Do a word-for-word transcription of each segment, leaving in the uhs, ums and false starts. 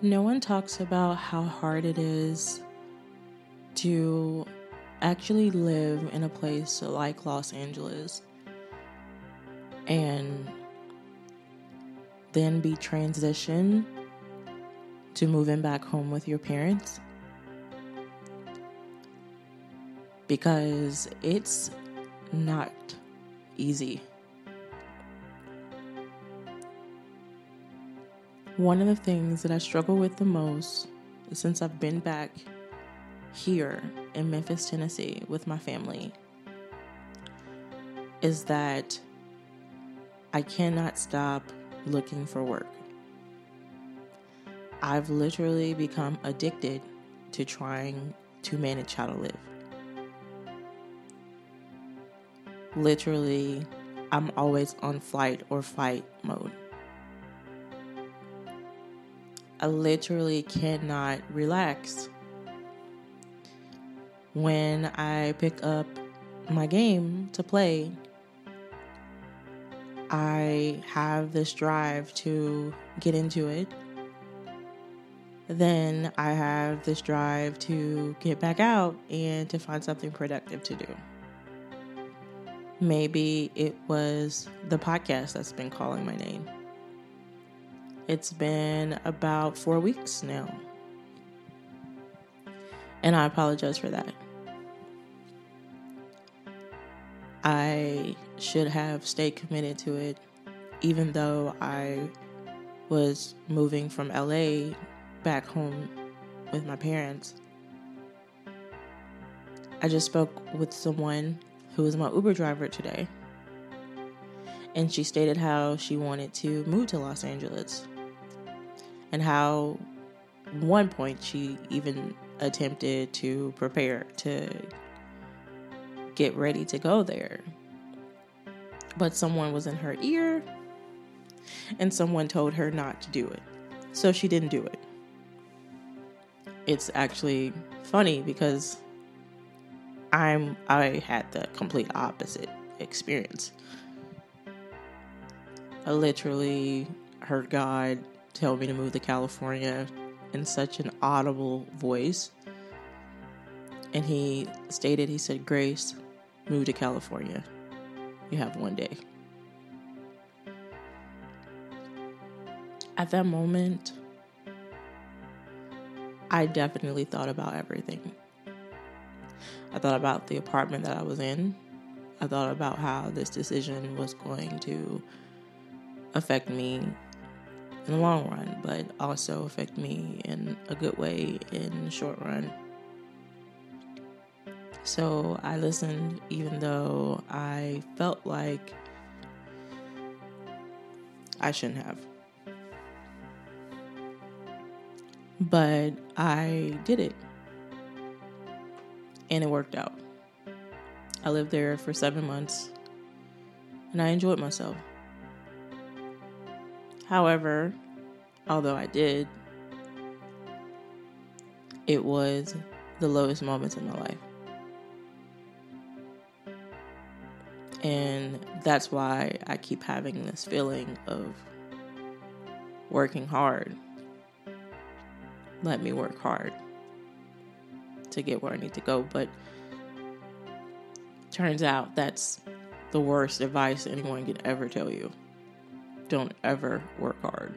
No one talks about how hard it is to actually live in a place like Los Angeles and then be transitioned to moving back home with your parents, because it's not easy. One of the things that I struggle with the most since I've been back here in Memphis, Tennessee with my family is that I cannot stop looking for work. I've literally become addicted to trying to manage how to live. Literally, I'm always on flight or fight mode. I literally cannot relax. When I pick up my game to play, I have this drive to get into it. Then I have this drive to get back out and to find something productive to do. Maybe it was the podcast that's been calling my name. It's been about four weeks now. And I apologize for that. I should have stayed committed to it, even though I was moving from L A back home with my parents. I just spoke with someone who is my Uber driver today, and she stated how she wanted to move to Los Angeles and how one point she even attempted to prepare to get ready to go there. But someone was in her ear and someone told her not to do it. So she didn't do it. It's actually funny because I'm I had the complete opposite experience. I literally heard God tell me to move to California in such an audible voice. And he stated, he said, "Grace, move to California. You have one day." At that moment, I definitely thought about everything. I thought about the apartment that I was in. I thought about how this decision was going to affect me in the long run, but also affect me in a good way in the short run. So I listened, even though I felt like I shouldn't have. But I did it. And it worked out. I lived there for seven months. And I enjoyed myself. However, although I did, it was the lowest moments in my life. And that's why I keep having this feeling of working hard. Let me work hard to get where I need to go. But turns out that's the worst advice anyone could ever tell you. Don't ever work hard.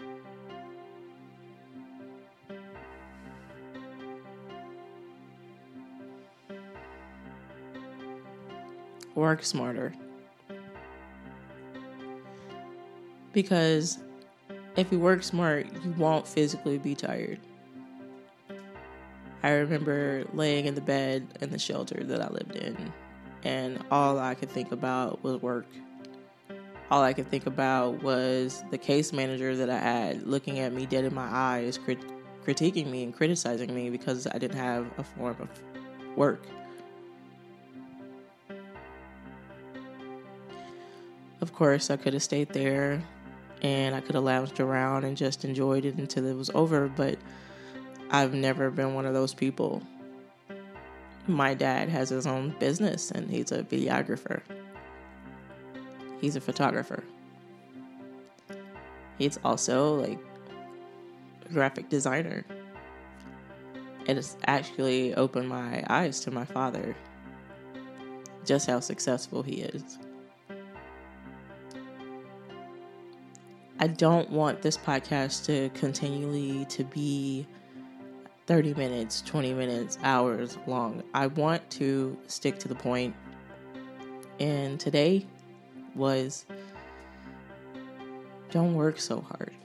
Work smarter. Because if you work smart, you won't physically be tired. I remember laying in the bed in the shelter that I lived in, and all I could think about was work. All I could think about was the case manager that I had looking at me dead in my eyes, crit- critiquing me and criticizing me because I didn't have a form of work. Of course, I could have stayed there and I could have lounged around and just enjoyed it until it was over, but I've never been one of those people. My dad has his own business and he's a videographer. He's a photographer. He's also like graphic designer. It has actually opened my eyes to my father, just how successful he is. I don't want this podcast to continually to be thirty minutes, twenty minutes, hours long. I want to stick to the point. And today was, don't work so hard.